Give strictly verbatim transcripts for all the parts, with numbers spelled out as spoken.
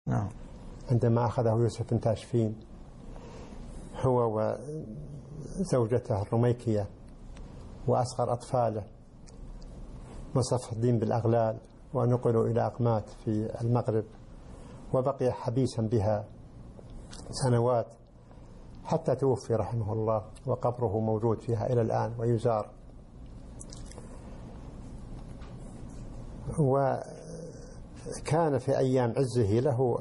نعم. عندما أخذه يوسف بن تاشفين هو وزوجته الرميكية وأصغر أطفاله وصف الدين بالأغلال، ونقلوا إلى أقمات في المغرب، وبقي حبيسا بها سنوات حتى توفي رحمه الله، وقبره موجود فيها إلى الآن ويزار. وكان في أيام عزه له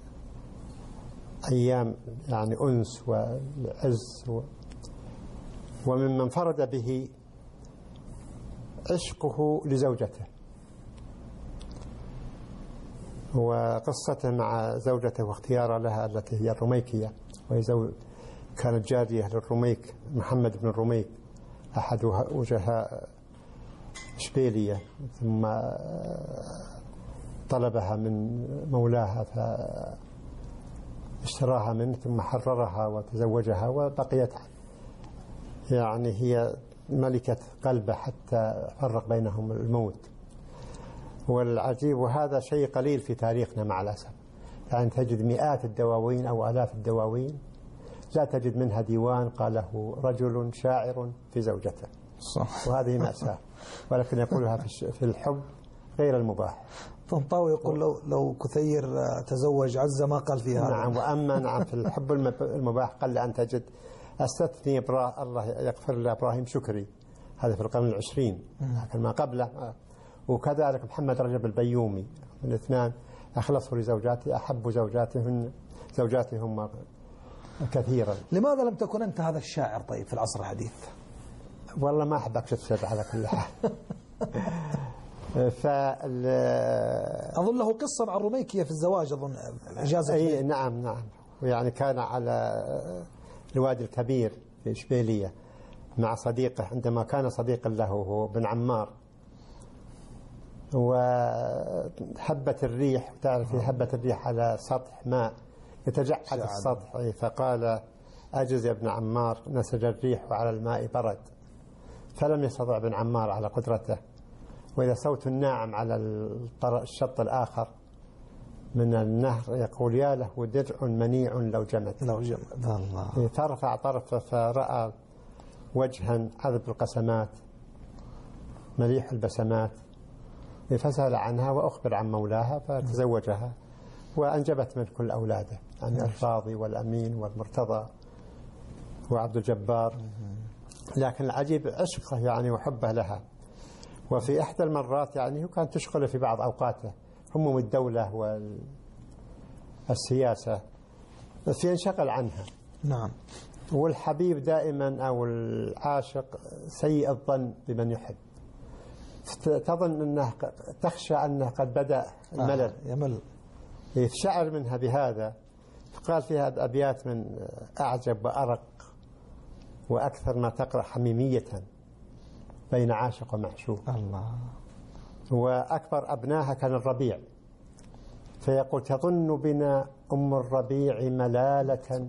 أيام يعني أنس وعز، وممن انفرد به عشقه لزوجته، وقصته مع زوجته واختياره لها التي هي الرميكية، وهي زوج كانت جارية للرميك محمد بن الرميك أحد وجهاء إشبيلية، ثم طلبها من مولاها فاشتراها منه ثم حررها وتزوجها، وبقيت يعني هي ملكة قلبه حتى فرق بينهم الموت. والعجيب، وهذا شيء قليل في تاريخنا مع الأسف، يعني تجد مئات الدواوين أو آلاف الدواوين لا تجد منها ديوان قاله رجل شاعر في زوجته، صح. وهذه مأساة، ولكن يقولها في الحب غير المباح. طنطاوي يقول لو لو كثير تزوج عزة ما قال فيها. نعم. وأما نعم في الحب المباح قل أن تجد. استثني إبراه الله يغفر له إبراهيم شكري، هذا في القرن العشرين، لكن ما قبله، وكذلك محمد رجب البيومي، من اثنان أخلصوا لزوجاتي، أحب زوجاتهن زوجاتهم كثيرا. لماذا لم تكن أنت هذا الشاعر طيب في العصر الحديث؟ والله ما أحب أكشف سر على كل حال. فال أظن له قصة مع الرميكية في الزواج، أظن إجازة. أي نعم نعم. ويعني كان على الوادي الكبير في إشبيلية مع صديقه، عندما كان صديقا له هو بن عمار، وهبت الريح، تعرف هبت الريح على سطح ماء يتجعد السطح، فقال أجز يا ابن عمار، نسج الريح وعلى الماء برد، فلم يستطع ابن عمار على قدرته. وإذا صوت الناعم على الشط الآخر من النهر يقول يا له درع منيع لو جمد لو جمد الله. فرفع طرفه فرأى وجها عذب القسمات مليح البسمات، فسأل عنها وأخبر عن مولاها فتزوجها، وأنجبت من كل أولاده، يعني الفاضي والأمين والمرتضى وعبد الجبار. لكن العجيب عشقه يعني وحبه لها. وفي إحدى المرات يعني كانت تشغله في بعض أوقاته هموم الدولة والسياسة فينشغل عنها. نعم. والحبيب دائما أو العاشق سيء الظن بمن يحب، تظن أنه تخشى أنه قد بدأ الملل. آه يمل. شعر منها بهذا، فقال فيها أبيات من أعجب وأرق وأكثر ما تقرأ حميمية بين عاشق ومعشوق. الله. وأكبر أبناها كان الربيع، فيقول تظن بنا أم الربيع ملالة،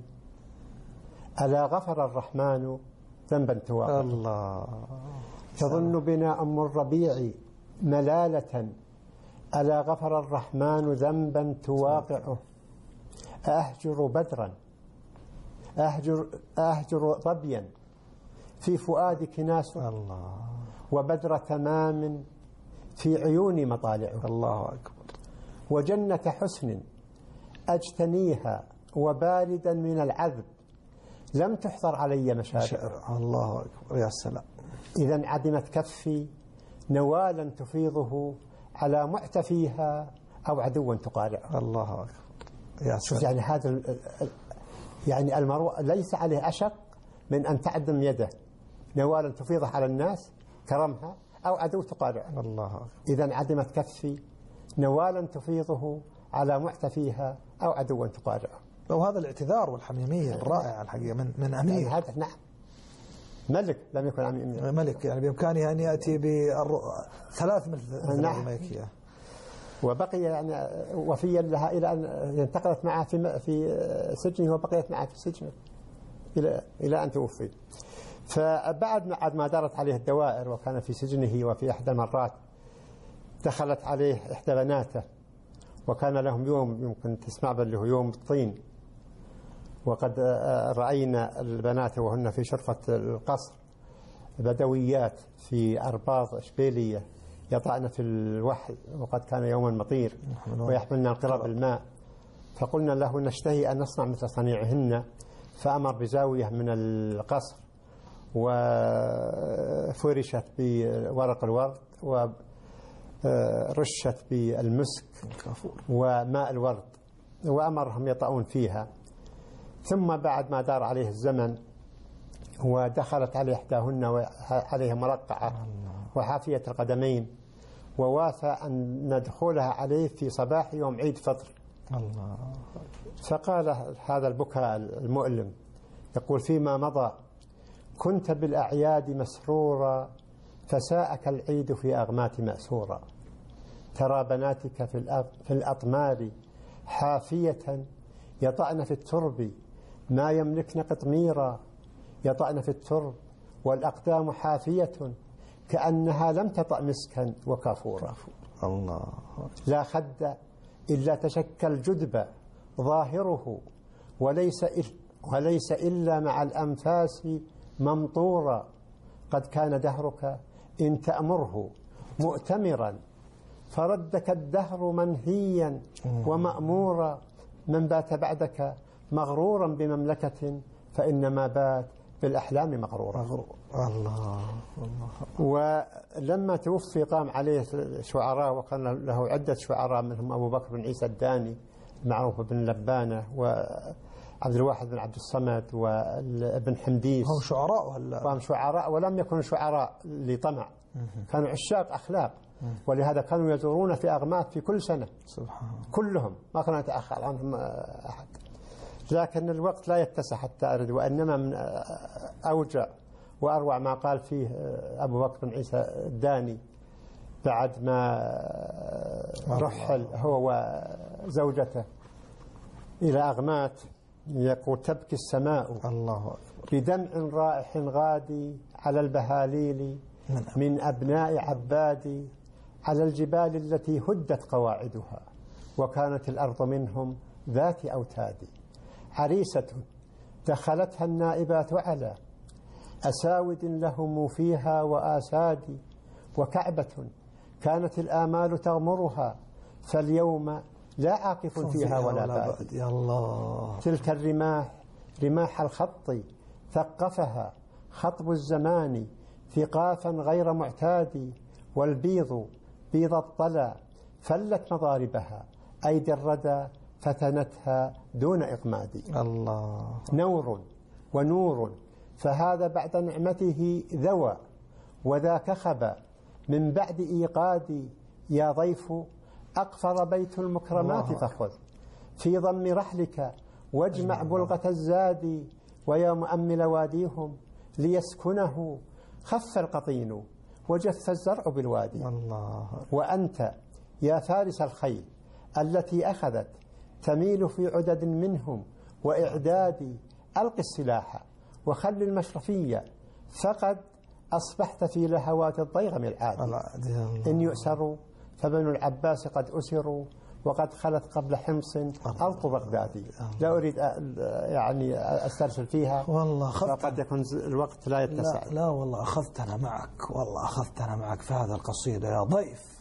ألا غفر الرحمن ذنبا تواقع. الله. تظن بنا أم الربيع ملالة، ألا غفر الرحمن ذنبا تواقعه. أهجر بدرا أهجر, أهجر ظبيا في فؤادك ناس، الله. وبدر تمام في عيوني مطالعه. الله أكبر. وجنة حسن أجتنيها وباردا من العذب لم تحضر علي مشاعر. الله أكبر يا سلام. إذا عدمت كفي نوالا تفيضه على معتفيها أو عدوا تقارعه. الله أكبر يا سلام. يعني هذا يعني المرء ليس عليه أشق من أن تعدم يده نوالا تفيضه على الناس كرمها أو عدو تقارعه. الله أكبر. إذا عدمت كفي نوالا تفيضه على معتفيها أو عدوا تقارعه. وهذا الاعتذار والحميمية الرائعة الحقيقة من من أمير. هذا نعم ملك لم يكن أمير. ملك يعني بإمكانه أن يأتي بثلاث مثل الرميكية. وبقي يعني وفيا لها إلى أن انتقلت معه في في سجنه، وبقيت معه في سجنه إلى إلى أن توفي. فبعد بعد ما دارت عليه الدوائر وكان في سجنه، وفي إحدى المرات دخلت عليه إحدى بناته وكان لهم يوم يمكن تسمع به هو يوم الطين. وقد رأينا البنات وهن في شرفة القصر بدويات في أرباض إشبيلية يطعن في الوحل، وقد كان يوما مطير، ويحملنا القرى بالماء. فقلنا له نشتهي أن نصنع مثل صنيعهن، فأمر بزاوية من القصر وفرشت بورق الورد ورشت بالمسك وماء الورد، وأمرهم يطعون فيها. ثم بعد ما دار عليه الزمن ودخلت عليه إحداهن وعليها مرقعة وحافية القدمين، ووافى أن ندخلها عليه في صباح يوم عيد فطر. الله. فقال هذا البكاء المؤلم، يقول: فيما مضى كنت بالأعياد مسرورا، فساءك العيد في أغمات مأسورا. ترى بناتك في الأطمار حافية، يطعن في الترب ما يملكن قطميرا. يطعن في الترب والأقدام حافية، كأنها لم تطأ مسكا وكافورا. الله. لا خد إلا تشكل جدب ظاهره، وليس وليس إلا مع الأنفاس ممطورا. قد كان دهرك إن تأمره مؤتمرا، فردك الدهر منهيا ومأمورا. من بات بعدك مغرورا بمملكة، فإنما بات بالأحلام مغرورا. الله. ولما توفي قام عليه شعراء، وكان له عدة شعراء، منهم أبو بكر بن عيسى الداني معروف بن لبانة، وعبد الواحد بن عبد الصمد، وابن حمديس. هم شعراء ولا؟ هم شعراء، ولم يكونوا شعراء لطمع، كانوا عشاق أخلاق، ولهذا كانوا يزورون في أغمات في كل سنة. سبحان الله. كلهم ما كان يتأخر عنهم أحد. لكن الوقت لا يتسع حتى أرد، وإنما من أوجع وأروع ما قال فيه أبو بكر بن عيسى الداني بعد ما رحل هو وزوجته إلى أغمات، يقول: تبكي السماء الله بدمع رائح غادي على البهاليل من أبناء عبادي، على الجبال التي هدت قواعدها، وكانت الأرض منهم ذات أوتاد. عريسة دخلتها النائبات على أساود لهم فيها وآساد، وكعبة كانت الآمال تغمرها، فاليوم لا عاقف فيها ولا باد. يا الله. تلك الرماح رماح الخط ثقفها خطب الزمان ثقافا غير معتاد، والبيض بيض الطلى فلت مضاربها، أيدي الردى فتنتها دون إقماد. الله. نور ونور فهذا بعد نعمته ذوى، وذاك خبا من بعد إيقاد. يا ضيف أقفر بيت المكرمات فخذ في ضم رحلك واجمع بلغة الزاد، ويا مؤمل واديهم ليسكنه خف القطين وجف الزرع بالوادي. الله. وأنت يا فارس الخيل التي أخذت تميل في عدد منهم وإعداد، ألق السلاح وخل المشرفية، فقد أصبحت في لهوات الضيغم العادي. إن يؤسروا فبنو العباس قد أسروا، وقد خلت قبل حمص ألط بغدادي. لا أريد يعني أسترسل فيها والله، فقد يكون الوقت لا يتسع. لا, لا والله أخذتنا معك، والله أخذتنا معك في هذا القصيدة. يا ضيف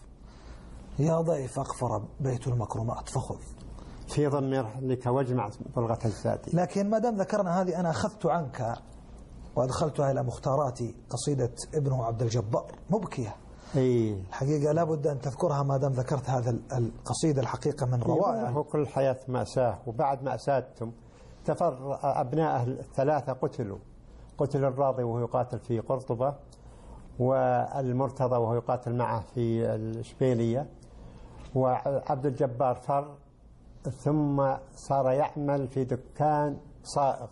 يا ضيف أقفر بيت المكرمات فخذ في ضم رحلك واجمع بلغة الزاد. لكن ما دام ذكرنا هذه، أنا أخذت عنك وأدخلتها إلى مختاراتي قصيدة ابنه عبد الجبار، مبكية. إيه. الحقيقة لابد أن تذكرها ما دام ذكرت هذا القصيدة، الحقيقة من روائع. هو كل الحياة مأساة، وبعد مأساتهم تفر أبناء الثلاثة قتلوا. قتل الراضي وهو يقاتل في قرطبة، والمرتضى وهو يقاتل معه في الإشبيلية، وعبد الجبار فر، ثم صار يعمل في دكان صائغ،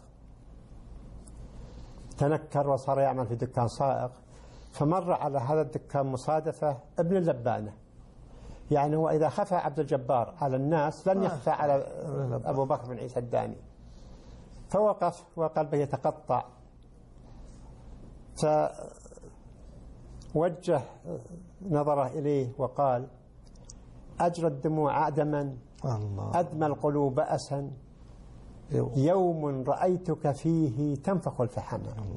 تنكر وصار يعمل في دكان صائغ. فمر على هذا الدكان مصادفة ابن اللبانة، يعني هو إذا خفى عبد الجبار على الناس لن يخفى على أبو بكر بن عيسى الداني. فوقف وقلبه يتقطع، فوجه نظره إليه وقال: أجرى الدموع دما، الله. أدمى القلوب أسا، يوم رأيتك فيه تنفخ الفحم،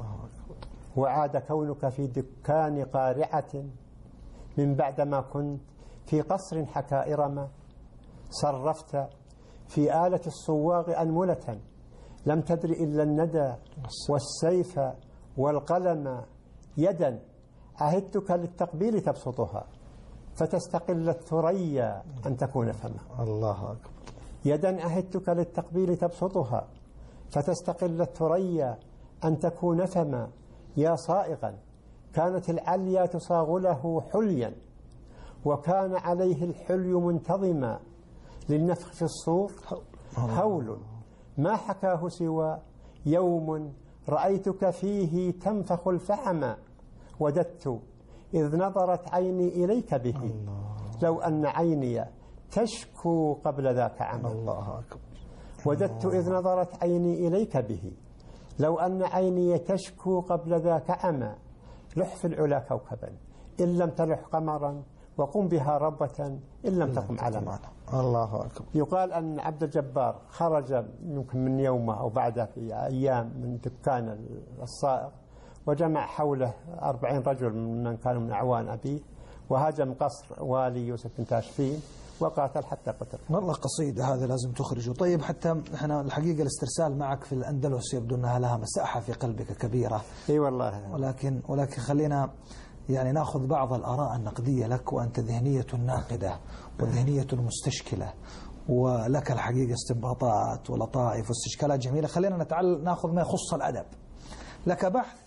وعاد كونك في دكان قارعة من بعدما كنت في قصر حكى إرم، صرفت في آلة الصواغ أنملة لم تدر إلا الندى والسيف والقلم، يدا عهدتك للتقبيل تبسطها فتستقل الثريا أن تكون فما. الله أكبر. يدا عهدتك للتقبيل تبسطها فتستقل الثريا أن تكون فما، يا صائغا كانت العليا تصاغ له حليا وكان عليه الحلي منتظما، للنفخ في الصور هول ما حكاه سوى يوم رأيتك فيه تنفخ الفحم، وددت إذ نظرت عيني إليك به لو أن عيني تشكو قبل ذاك عمى. الله أكبر. وددت إذ نظرت عيني إليك به لو أن عيني تشكو قبل ذاك عمى، لح في العلا كوكبا إن لم تلح قمرا وقم بها ربة إن لم تقم علما. الله أكبر. يقال أن عبد الجبار خرج يمكن من يومه أو بعده في أيام من دكان الصائغ، وجمع حوله أربعين رجل من كانوا من أعوان أبيه، وهاجم قصر والي يوسف بن تاشفين وقاتل حتى قتل. والله قصيدة هذا لازم تخرجه. طيب حتى احنا الحقيقة الاسترسال معك في الأندلس يبدو أنها لها مساحة في قلبك كبيرة. اي والله. ولكن ولكن خلينا يعني ناخذ بعض الآراء النقدية لك، وأنت ذهنية ناقدة وذهنية مستشكلة، ولك الحقيقة استنباطات ولطائف واستشكالات جميلة. خلينا نتعلم ناخذ ما يخص الأدب. لك بحث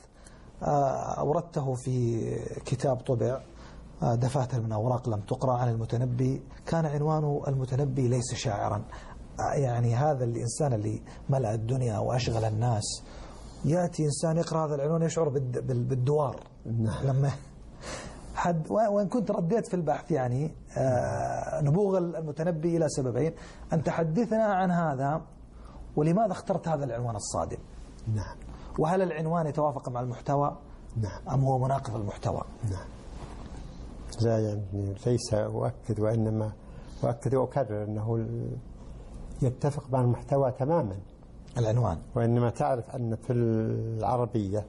أوردته في كتاب طبع، دفاتر من أوراق لم تقرأ، عن المتنبي، كان عنوانه المتنبي ليس شاعرا. يعني هذا الإنسان اللي ملأ الدنيا وأشغل الناس، يأتي إنسان يقرأ هذا العنوان يشعر بالدوار. لما حد وإن كنت رديت في البحث يعني نبوغ المتنبي إلى سببين، أن تحدثنا عن هذا ولماذا اخترت هذا العنوان الصادم. نعم. وهل العنوان يتوافق مع المحتوى؟ نعم. أم هو مناقض المحتوى؟ نعم. لا يعني ليس أؤكد، وإنما أؤكد وأكرر أنه يتفق مع المحتوى تماما العنوان. وإنما تعرف أن في العربية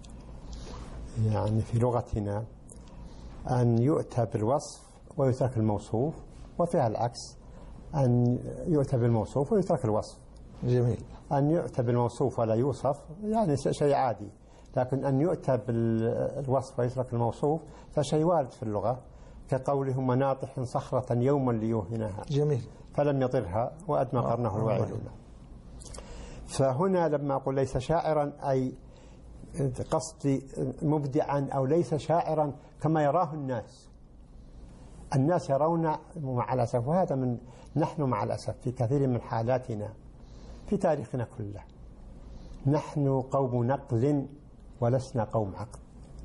يعني في لغتنا أن يؤتى بالوصف ويترك الموصوف، وفيها العكس أن يؤتى بالموصوف ويترك الوصف. جميل. أن يؤتى بالموصوف ولا يوصف يعني شيء عادي، لكن أن يؤتى بالوصف ويترك الموصوف فشيء وارد في اللغة، كقولهم مناطح صخرة يوما ليوهنها. جميل. فلم يطرها وأدمى قرنه الواعدون. فهنا لما أقول ليس شاعرا أي قصدي مبدعا، أو ليس شاعرا كما يراه الناس. الناس يرون مع الأسف، وهذا من نحن مع الأسف في كثير من حالاتنا في تاريخنا كله، نحن قوم نقل ولسنا قوم عقل.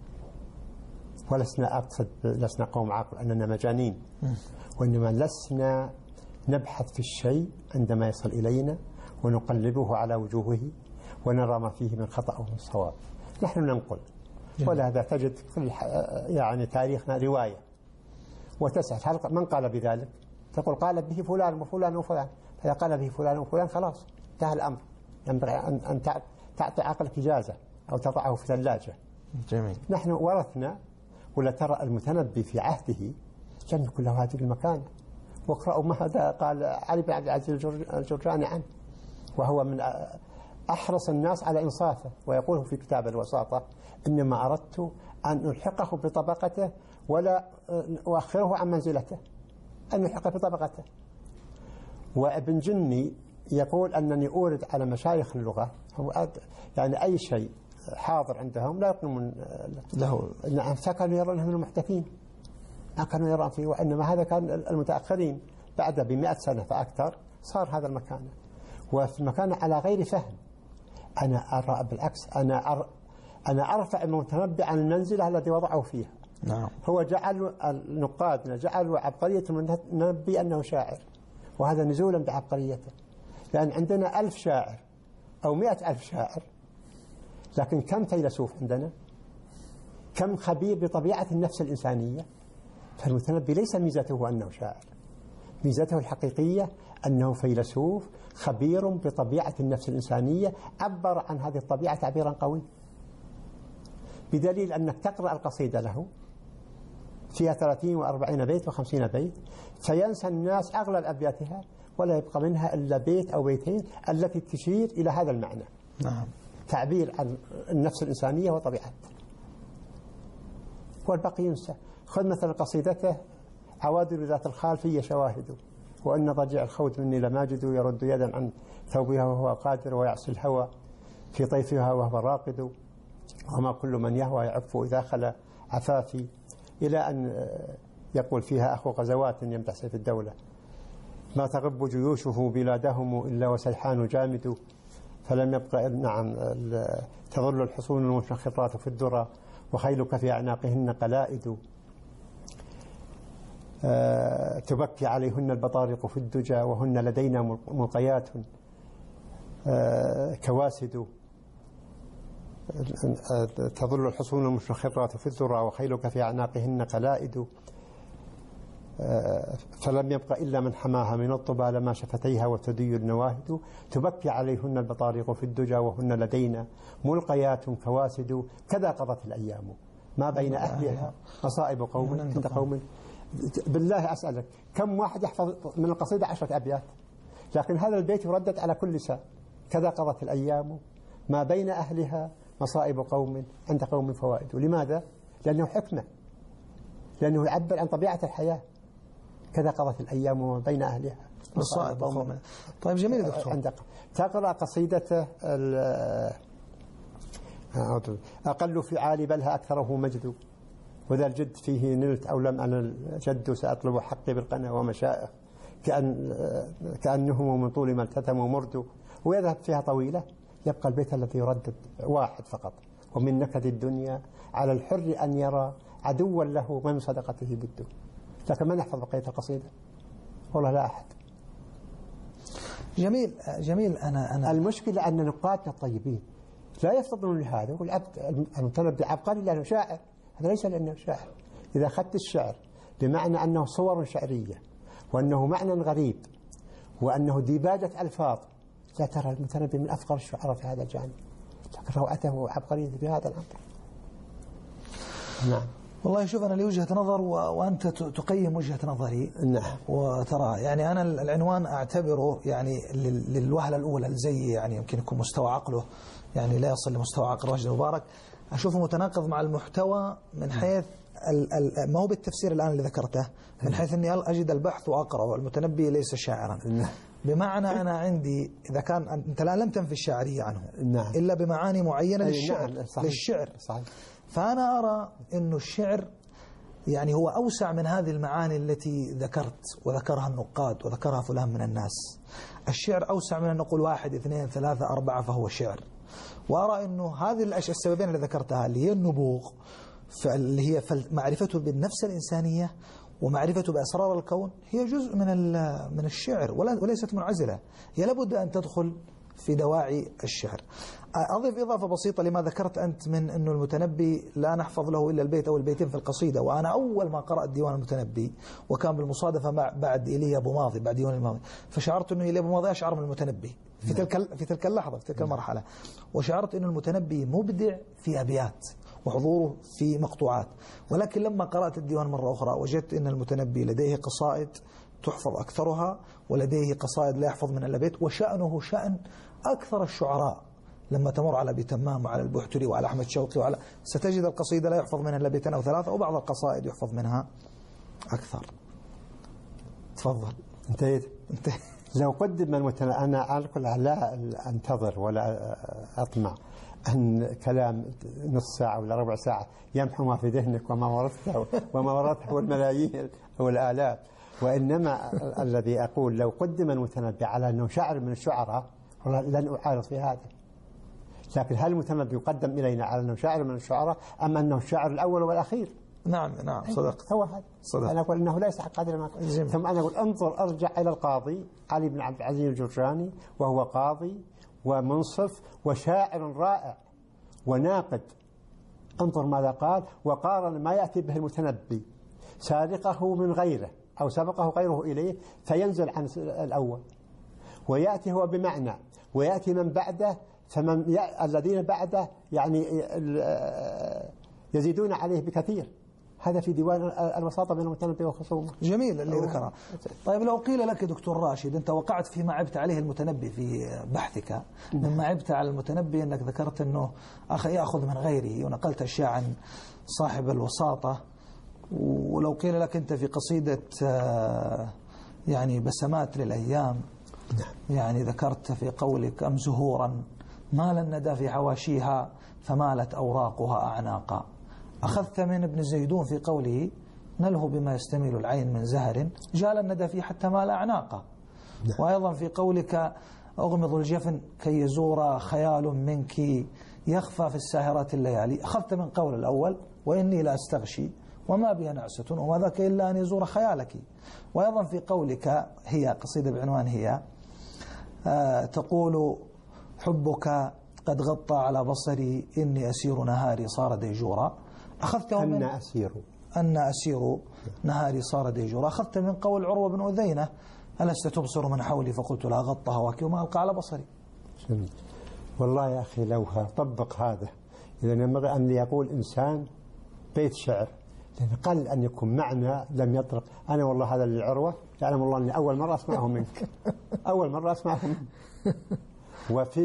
ولسنا أقصد لسنا قوم عقل أننا مجانين، وإنما لسنا نبحث في الشيء عندما يصل إلينا ونقلبه على وجوهه ونرى ما فيه من خطأ أو من صواب. نحن ننقل، ولهذا تجد كل يعني تاريخنا رواية، وتسأل هل من قال بذلك؟ تقول قال به فلان وفلان وفلان، فإذا قال به فلان وفلان خلاص انتهى الأمر. ينبغي أن تعطي عقلك إجازة أو تضعه في ثلاجة. جميل. نحن ورثنا، ولا ترى المتنبي في عهده لم يكن له هذه المكانة. واقرأوا ما هذا قال علي بن عبد العزيز الجرجاني عنه، وهو من أحرص الناس على إنصافه، ويقوله في كتاب الوساطة: إنما أردت أن ألحقه بطبقته ولا أؤخره عن منزلته، أن ألحقه بطبقته. وابن جني يقول أنني أورد على مشايخ اللغة يعني أي شيء حاضر عندهم لا يقومون له. نعم. فكانوا يرونه من المحدثين، ما كانوا يرون فيه، وإنما هذا كان المتأخرين بعد بمئة سنة فأكثر صار هذا المكان، وفي مكان على غير فهم. أنا أرى بالعكس، أنا أر... أنا أرفع المتنبي عن المنزلة التي وضعه فيها. نعم. هو جعل النقاد جعلوا عبقرية المتنبي أنه شاعر، وهذا نزولا بعبقريته، لأن عندنا ألف شاعر أو مئة ألف شاعر، لكن كم فيلسوف عندنا، كم خبير بطبيعة النفس الإنسانية. فالمتنبي ليس ميزته أنه شاعر، ميزته الحقيقية أنه فيلسوف خبير بطبيعة النفس الإنسانية، عبر عن هذه الطبيعة تعبيرا قوي، بدليل أنك تقرأ القصيدة له فيها ثلاثين وأربعين بيت وخمسين بيت، فينسى الناس أغلب أبياتها ولا يبقى منها إلا بيت أو بيتين التي تشير إلى هذا المعنى. نعم. تعبير عن النفس الإنسانية وطبيعتها، والباقي ينسى. خذ مثلا قصيدته عوادل ذات الخال في شواهد، وأن ضجيع الخوذ مني لماجد، يرد يدا عن ثوبها وهو قادر، ويعصي الهوى في طيفها وهو راقد، وما كل من يهوى يعف إذا خلا عفافي، إلى أن يقول فيها أخو غزوات يمدح سيف الدولة: ما تغب جيوشه بلادهم إلا وسيحان جامد، فلم يبق نعم تظل الحصون المشخرات في الذرى، وخيلك في أعناقهن قلائد، أه تبكي عليهن البطارق في الدجى، وهن لدينا ملقيات أه كواسد، تظل الحصون المشخرات في الذرى، وخيلك في أعناقهن قلائد، فلم يبق إلا من حماها من الطبى لما شفتيها وتدي النواهد، تبكي عليهن البطارق في الدجى، وهن لدينا ملقيات كواسد، كذا قضت الأيام ما بين أهلها مصائب قوم عند قوم. بالله أسألك كم واحد يحفظ من القصيدة عشرة أبيات؟ لكن هذا البيت يردد على كل لسان: كذا قضت الأيام ما بين أهلها مصائب قوم عند قوم فوائد. لماذا؟ لأنه حكمة، لأنه يعبر عن طبيعة الحياة. كذا قضت الأيام وما بين أهلها مصائب قوم. طيب جميل يا دكتور. عندك تقرأ قصيدته أقل فعال بلها أكثره مجد، وذا الجد فيه نلت أو لم أنا الجد، سأطلب حقي بالقنا ومشائخ، كأن كأنهم من طول ما التتموا مرد، ويذهب فيها طويلة. يبقى البيت الذي يردد واحد فقط: ومن نكد الدنيا على الحر أن يرى عدوا له من صدقته بده. لكن من يحفظ بقية القصيدة؟ والله لا أحد. جميل جميل. أنا أنا المشكلة أن نقادنا الطيبين لا يفضلون لهذا، والعبد المتنبي عبقري لأنه شاعر، هذا ليس لأنه شاعر. إذا أخذت الشعر بمعنى أنه صور شعرية، وأنه معنى غريب، وأنه ديباجة ألفاظ، لا ترى المتنبي من أفقر الشعراء في هذا الجانب، لكن روعته وعبقريته في هذا الأمر. نعم. والله شوف، أنا لي وجهة نظر و... وأنت تقيم وجهة نظري. نعم. وترى يعني أنا العنوان أعتبره يعني لل... للوهلة الأولى زي يعني يمكن يكون مستوى عقله يعني لا يصل لمستوى عقل راشد المبارك، أشوفه متناقض مع المحتوى من حيث ال... ال... ما هو بالتفسير الآن اللي ذكرته، من حيث أني أجد البحث وأقرأ، والمتنبي ليس شاعرا. نعم. بمعنى أنا عندي إذا كان أنت الآن لم تنفي الشاعرية عنه. نعم. إلا بمعاني معينة للشعر. نعم. صحيح. للشعر. صحيح. فأنا أرى أنه الشعر يعني هو أوسع من هذه المعاني التي ذكرت وذكرها النقاد وذكرها فلان من الناس. الشعر أوسع من أن نقول واحد اثنين ثلاثة أربعة فهو شعر. وأرى أنه هذه الأشياء السببين اللي ذكرتها اللي هي النبوغ، اللي هي معرفته بالنفس الإنسانية ومعرفته بأسرار الكون، هي جزء من من الشعر وليست منعزلة، هي لابد أن تدخل في دواعي الشعر. أضيف إضافة بسيطة لما ذكرت أنت من أنه المتنبي لا نحفظ له إلا البيت أو البيتين في القصيدة. وأنا أول ما قرأت ديوان المتنبي وكان بالمصادفة بعد إيليا أبو ماضي، بعد ديوان الماضي، فشعرت أنه إيليا أبو ماضي أشعر من المتنبي في تلك في تلك اللحظة في تلك المرحلة، وشعرت أن المتنبي مبدع في أبيات وحضوره في مقطوعات. ولكن لما قرأت الديوان مرة أخرى وجدت أن المتنبي لديه قصائد تحفظ أكثرها، ولديه قصائد لا يحفظ من إلا بيت، وشأنه شأن أكثر الشعراء. لما تمر على أبي تمام وعلى البحتري وعلى أحمد شوقي وعلى ستجد القصيدة لا يحفظ منها إلا بيتين أو ثلاثة، وبعض القصائد يحفظ منها أكثر. تفضل. انتهيت. انتهيت. لو قدم المتن... أنا على كل لا أنتظر ولا أطمع أن كلام نص ساعة ولا ربع ساعة يمحو ما في ذهنك وما ورثته وما ورثته الملايين أو الآلاف، وإنما الذي أقول لو قدم المتنبي على أنه شاعر من الشعراء لن أعارض في هذا. لكن هل المتنبي يقدم إلينا على أنه شاعر من الشعراء أم أنه الشاعر الأول والأخير؟ نعم نعم صدقت. هو هذا. صدق. أنا أقول أنه ليس قادر ما ثم أنا أقول انظر أرجع إلى القاضي علي بن عبد العزيز الجرجاني، وهو قاضي ومنصف وشاعر رائع وناقد. انظر ماذا قال، وقارن ما يأتي به المتنبي سارقه من غيره أو سبقه غيره إليه فينزل عن الأول، ويأتي هو بمعنى، ويأتي من بعده، فمن ي... الذين بعده يعني يزيدون عليه بكثير. هذا في ديوان الوساطة بين المتنبي وخصومه. جميل اللي ذكره. طيب لو قيل لك دكتور راشد أنت وقعت فيما عبت عليه المتنبي في بحثك، مما عبت على المتنبي أنك ذكرت أنه أخ يأخذ من غيره، ونقلت أشياء عن صاحب الوساطة. ولو قيل لك أنت في قصيدة يعني بسمات للأيام يعني ذكرت في قولك أم زهورا مال الندى في حواشيها فمالت أوراقها أعناقا، أخذت من ابن زيدون في قوله نله بما يستميل العين من زهر جال الندى فيه حتى مال أعناقا. وأيضا في قولك أغمض الجفن كي يزور خيال منك يخفى في الساهرات الليالي، أخذت من قول الأول وإني لا أستغشي وما بي نعسة وما ذاك إلا أن يزور خيالك. وأيضا في قولك هي قصيدة بعنوان هي آه تقول حبك قد غطى على بصري إني أسير نهاري صار ديجورا، أخذته من أن أسير أن أسير نهاري صار ديجورا. أخذت من قول عروة بن أذينة ألست تبصر من حولي فقلت لا غطى هواك وما ألقى على بصري. والله يا أخي لو طبق هذا، إذا ينبغي أن يقول إنسان بيت شعر، لأن قل أن يكون معنى لم يطرق. أنا والله هذا للعروة يعلم الله أني أول مرة أسمعه منك أول مرة أسمعه منك. وفي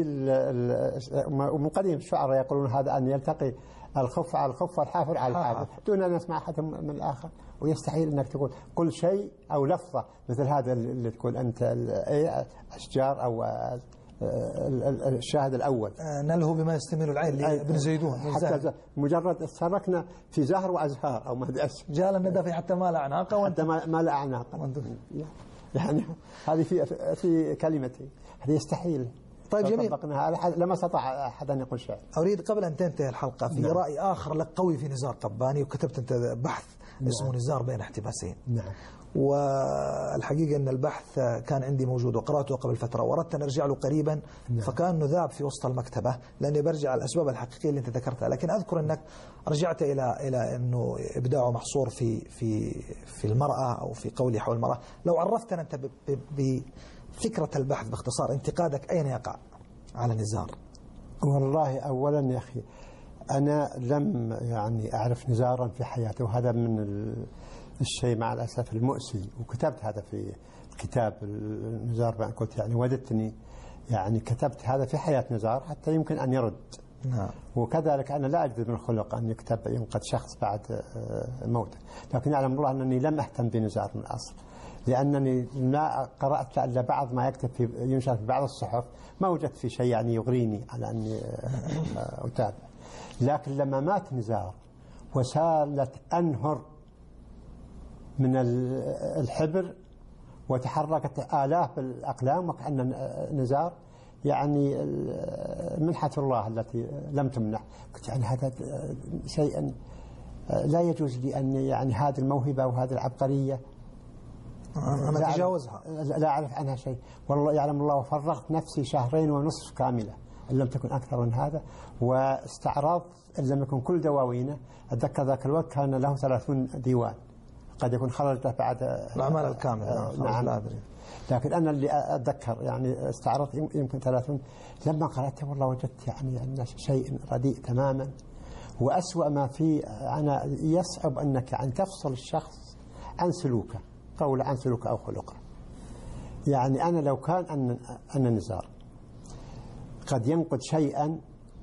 من قديم الشعراء يقولون هذا أن يلتقي الخف على الخف والحافر على الحافر دون أن يسمع أحد من الآخر. ويستحيل أنك تقول كل شيء أو لفظة مثل هذا اللي تقول أنت أشجار أو الشاهد الأول نله بما يستميل العين لابن زيدون حتى مجرد اشتركنا في زهر وأزهار أو ما أدري ايش جال الندى في حتى ما لا أعناق حتى ما لا أعناق يعني هذه في في كلمتي هذه يستحيل. طيب جميل. لما استطاع أحد أن يقول شيء. أريد قبل أن تنتهي الحلقة في نعم. رأي آخر لك قوي في نزار قباني، وكتبت أنت بحث نعم. اسمه نزار بين احتباسين. نعم. والحقيقة أن البحث كان عندي موجود وقرأته قبل فترة وأردت أن أرجع له قريبا نعم. فكان ذاب في وسط المكتبة لأني برجع على الأسباب الحقيقية اللي أنت ذكرتها، لكن أذكر أنك رجعت إلى إلى أنه إبداعه محصور في في في المرأة أو في قولي حول المرأة. لو عرفتنا أنت بفكرة البحث باختصار، انتقادك أين يقع على نزار؟ والله أولا يا أخي أنا لم يعني أعرف نزارا في حياتي، وهذا من الشيء مع الأسف المؤسي، وكتبت هذا في كتاب نزار بأن قلت يعني وددتني يعني كتبت هذا في حياة نزار حتى يمكن أن يرد. نعم. وكذلك أنا لا أجد من الخلق أن يكتب ينقد شخص بعد موته، لكن يعلم الله أنني لم أهتم بنزار من الأصل، لأنني ما قرأت إلا بعض ما يكتب في ينشر في بعض الصحف، ما وجدت في شيء يعني يغريني على أني أتابع. لكن لما مات نزار وسالت أنهر من الحبر وتحركت آلاف الأقلام وكأن نزار يعني منحة الله التي لم تمنح، قلت يعني هذا شيء لا يجوز لي أن يعني هذه الموهبة وهذه العبقرية أنا أتجاوزها، لا أعرف عنها شيء. والله يعلم الله وفرغت نفسي شهرين ونصف كاملة إن لم تكن أكثر من هذا، واستعرضت إن لم يكن كل دواوينه. أتذكر ذاك الوقت كان له ثلاثون ديوان، قد يكون خرجته بعد الأعمال الكاملة. نعم لا أدري، لكن أنا اللي أتذكر يعني استعرضت يمكن ثلاثون. لما قرأته والله وجدت يعني أن شيء رديء تماما، وأسوأ ما فيه أنا يصعب أنك يعني تفصل الشخص عن سلوكه، قول عن سلوكه أو خلقه. يعني أنا لو كان أن أن نزار قد ينقد شيئا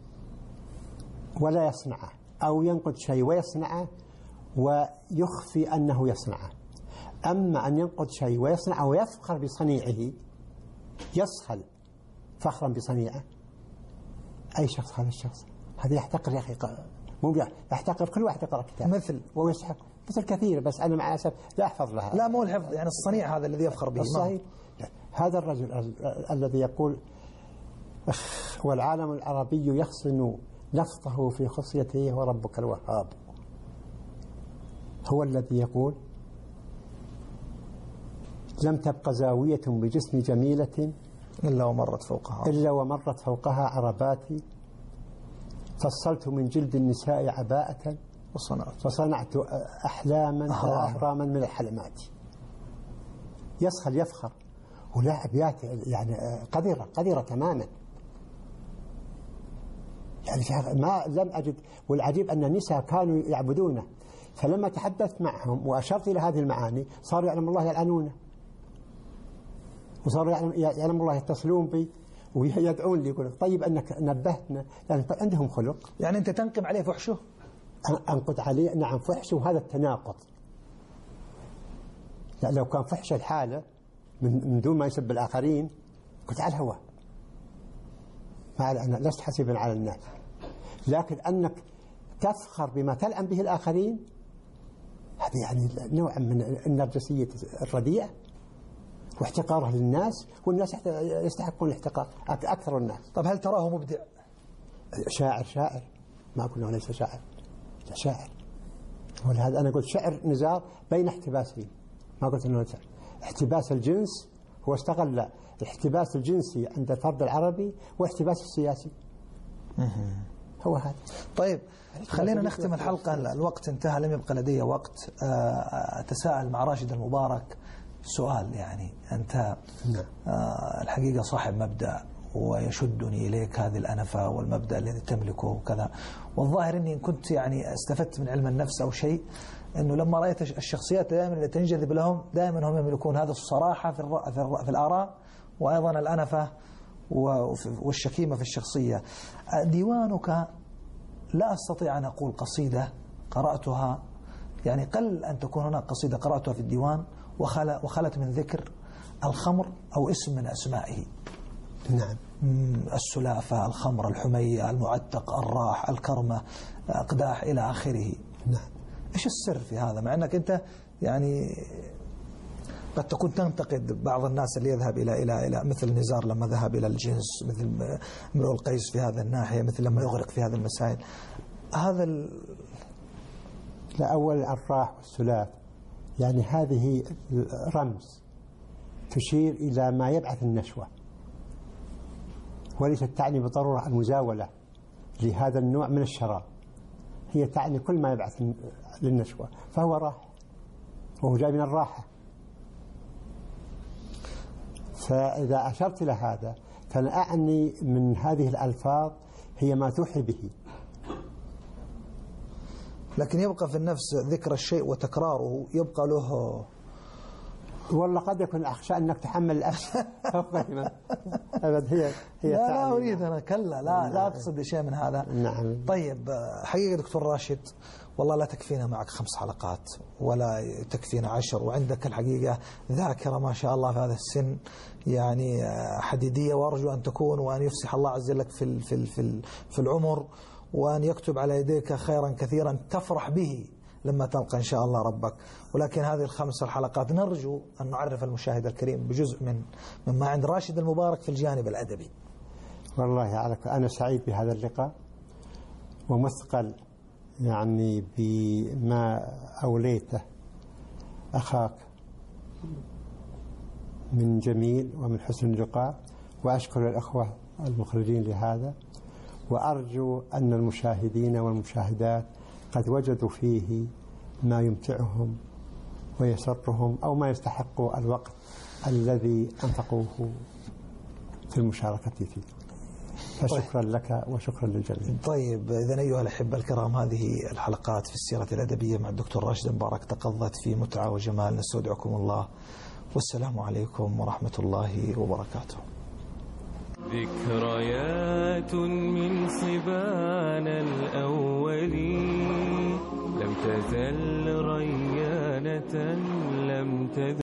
ولا يصنعه، أو ينقد شيء ويصنعه ويخفي أنه يصنعه، أما أن ينقد شيء ويصنعه ويفخر بصنيعه، يسخل فخرا بصنيعه، أي شخص هذا الشخص هذا يحتقر يا أخي، مو يحتقر كل واحد يقرأ كتاب مثل ويسحق مثل كثير، بس أنا مع الأسف لا أحفظ لها. لا مو الحفظ، يعني الصنيع هذا الذي يفخر به. صحيح. هذا الرجل ال الذي يقول والعالم العربي يحسن لفظه في خصيته وربك الوهاب، هو الذي يقول لم تبق زاوية بجسم جميلة إلا ومرت فوقها إلا ومرت فوقها عرباتي، فصلت من جلد النساء عباءة وصنعت وصنعت أحلاما وأهراما من الحلمات. يسخل يفخر، ولا أبيات يعني قذرة قذرة تماما. يعني ما لم أجد. والعجيب أن النساء كانوا يعبدونه، فلما تحدثت معهم وأشرت إلى هذه المعاني صاروا يعلم الله يلعنونه، وصاروا يعلم, يعلم الله يتصلون بي ويدعون لي، يقول طيب أنك نبهتنا، يعني عندهم خلق. يعني أنت تنقم عليه فحشه؟ أنقد عليه نعم فحشه، وهذا التناقض. يعني لو كان فحش الحالة من دون ما يسب الآخرين كنت على الهواء، أنا لست حسيبا على الناس، لكن أنك تفخر بما تلعن به الآخرين هذا يعني نوع من النرجسية الرديئة واحتقارها للناس، والناس يستحقون الاحتقار أكثر الناس. طب هل تراه مبدع؟ شاعر شاعر ما قلنا ليس شاعر، لا شاعر. ولهذا أنا قلت شعر نزار بين احتباسين، ما قلت أنه شعر. احتباس الجنس هو استغل الاحتباس الجنسي عند الفرد العربي واحتباس السياسي، هو هذا. طيب خلينا نختم الحلقة، الوقت انتهى، لم يبقى لدي وقت. أتساءل مع راشد المبارك سؤال، يعني أنت الحقيقة صاحب مبدأ ويشدني إليك هذه الأنفة والمبدأ الذي تملكه وكذا، والظاهر أني كنت يعني استفدت من علم النفس أو شيء، أنه لما رأيت الشخصيات دائما اللي تنجذب لهم دائما هم يملكون هذا الصراحة في, الرأ في, الرأ في الآراء، وأيضا الأنفة والشكيمة في الشخصية. ديوانك لا أستطيع أن أقول قصيدة قرأتها، يعني قل أن تكون هناك قصيدة قرأتها في الديوان وخلت من ذكر الخمر أو اسم من أسمائه. نعم. السلافة، الخمر، الحمية، المعتق، الراح، الكرمة، أقداح إلى آخره. نعم. إيش السر في هذا؟ مع أنك أنت يعني قد تكون تنتقد بعض الناس اللي يذهب إلى إلى إلى مثل نزار لما ذهب إلى الجنس، مثل امرؤ القيس في هذا الناحية، مثل لما يغرق في هذه المسائل. هذا ال... لا، أول الراح والسلاف يعني هذه رمز تشير إلى ما يبعث النشوة، وليست تعني بضرورة المزاولة لهذا النوع من الشراب، هي تعني كل ما يبعث للنشوة، فهو راح وهو جاي من الراحة. فإذا أشرت إلى هذا فأنا أعني من هذه الألفاظ هي ما توحي به، لكن يبقى في النفس ذكر الشيء وتكراره يبقى له. والله قد يكون أخشى أنك تحمل الأخشى أبد. هي هي لا لا أريد أنا كلا لا لا أقصد شيء من هذا. نعم. طيب حقيقة دكتور راشد والله لا تكفينا معك خمس حلقات ولا تكفينا عشر، وعندك الحقيقة ذاكرة ما شاء الله في هذا السن يعني حديدية، وأرجو أن تكون وأن يفسح الله عز وجل في في في في العمر، وأن يكتب على يديك خيرا كثيرا تفرح به لما تلقى إن شاء الله ربك. ولكن هذه الخمس الحلقات نرجو أن نعرف المشاهد الكريم بجزء من مما عند راشد المبارك في الجانب الأدبي. والله عليك أنا سعيد بهذا اللقاء ومثقل يعني بما أوليته أخاك من جميل ومن حسن اللقاء، وأشكر الأخوة المخرجين لهذا، وأرجو أن المشاهدين والمشاهدات قد وجدوا فيه ما يمتعهم ويسرهم أو ما يستحق الوقت الذي أنفقوه في المشاركة فيه. فشكرا لك وشكرا للجميع. طيب إذن أيها الأحبة الكرام، هذه الحلقات في السيرة الأدبية مع الدكتور راشد المبارك تقضت في متعة وجمال، نستودعكم الله والسلام عليكم ورحمة الله وبركاته. ذكريات من صبانا الأولين لم تزل ريانة لم تزل